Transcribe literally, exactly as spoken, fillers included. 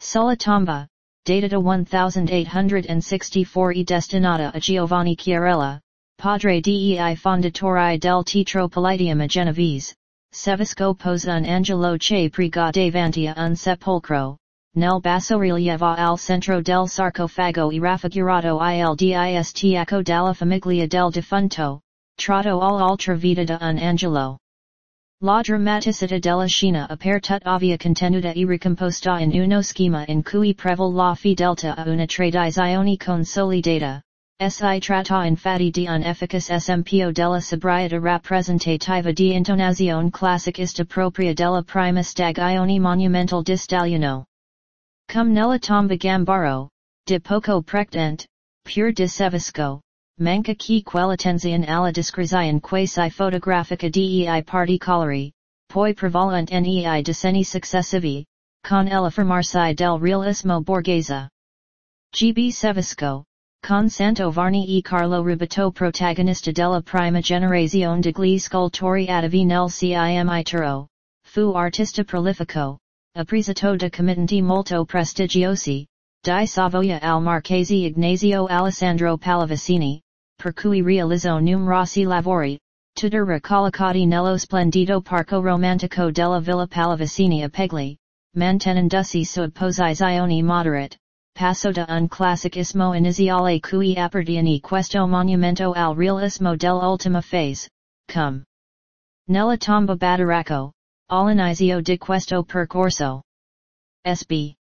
Sulla tomba, dated a eighteen sixty-four e destinata a Giovanni Chiarella, padre dei fondatori del Teatro Palladium a Genovese, Sevisco posa un angelo che prega davanti a un sepolcro, nel bassorilievo al centro del sarcofago e raffigurato il distacco della famiglia del defunto, tratto all'altra vita da un angelo. La drammaticità della scena appare tuttavia contenuta e ricomposta in uno schema in cui prevale la fedeltà a una tradizione consolidata. Si tratta infatti di un efficace esempio della sobrietà rappresentativa di intonazione classicista propria della prima stagione monumental di Stalliano. Come nella tomba Gambaro, di poco precedente, pur di Sevisco, manca che quell'attenzione alla descrizione quasi fotografica dei particolari, poi prevalent nei decenni successivi, con l'affermarsi del realismo borghese. G B Sevisco, con Santo Varni e Carlo Rubato protagonista della prima generazione degli scultori attivi nel cimitero, fu artista prolifico, apprezzato da committenti molto prestigiosi, di Savoia al Marchese Ignazio Alessandro Pallavicini, per cui realizzò numerosi lavori, tutti ricollocati nello splendido parco romantico della Villa Pallavicini a Pegli, mantenendosi sub posizione moderate. Passo da un classicismo iniziale cui appartiene questo monumento al realismo dell'ultima fase, come nella tomba Badaracco, all'inizio di questo percorso. S B